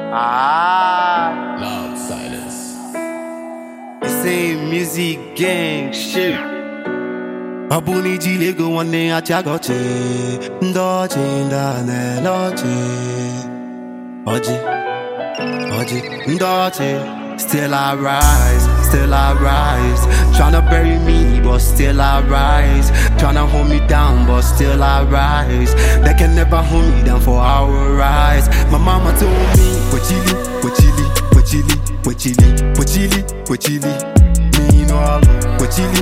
Loud silence. This ain't music gang shit. Abuni jilego wane achagoche ndoche ndane loche Oji ndoche. Still I rise, tryna bury me, but still I rise. Tryna hold me down, but still I rise. They can never hold me down for our rise. My mama told me, Wachili. Me no all. Wachili.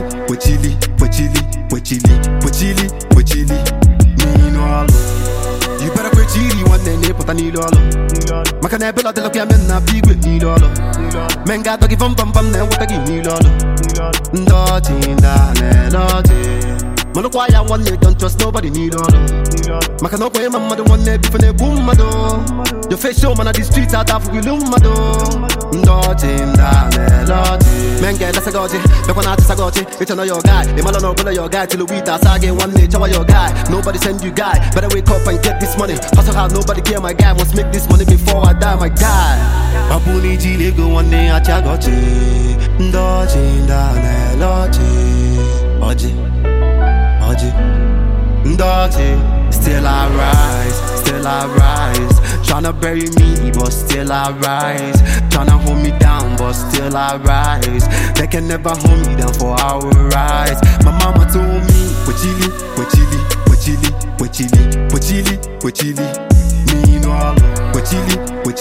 Me no all. You better quit cheating one day, put a needle all. Makana bela de lo que amen na big with needle all. Men got to give them bum ne what I give needle all. Ndoti ndane loti. Mano kwa ya one day don't trust nobody needle all. Makana kwa mama the one day before ne boom mado. Your face show man at the streets out of wilum mado. Ndoti ndane loti. Men get less agoji, look on artist agoji. It's not your guy, they malo no below your guy till we ta sage one day chowa your guy. Nobody send you guy, better wake up and get this money. Hustle hard, nobody care my guy. Must make this money before I die, my guy. Abuni jilego one day achagochi ndochi ndane lochi Oji ndochi. Still I rise. Tryna bury me, but still I rise. Tryna hold me down, but still I rise. They can never hold me down for our rise. My mama told me, Wachili. Me no all. Wachili.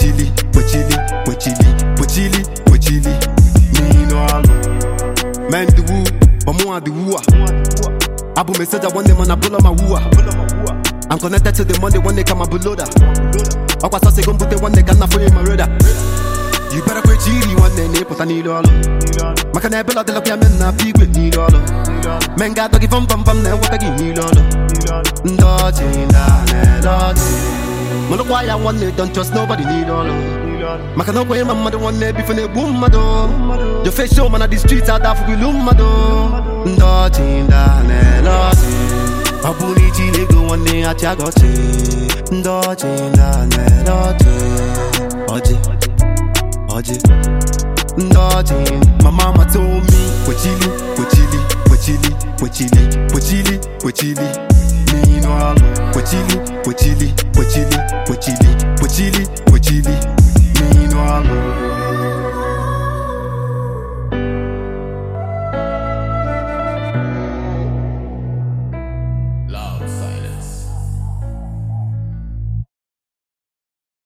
Me no all. Man the woo, but more the woo. Abu message I want them on a pull on my woo. I'm connected to the money when they come a below that. Aqua sauce gon put the one they can't for my radar. You better quit cheating one day, put a needle all. Makana bela de lo que amen na big with needle all. Men got to give them bum ne what I give needle all. Ndoti ndane loti. Mano kwa ya one day don't trust nobody needle all. Makana kwa mama the one day before ne boom mado. Your face show man at the streets out of wilum mado. Ndoti ndane loti. Abuni jilego one day achagochi ndochi ndane loti Oji ndochi. My mama told me, Wachili. Me no all.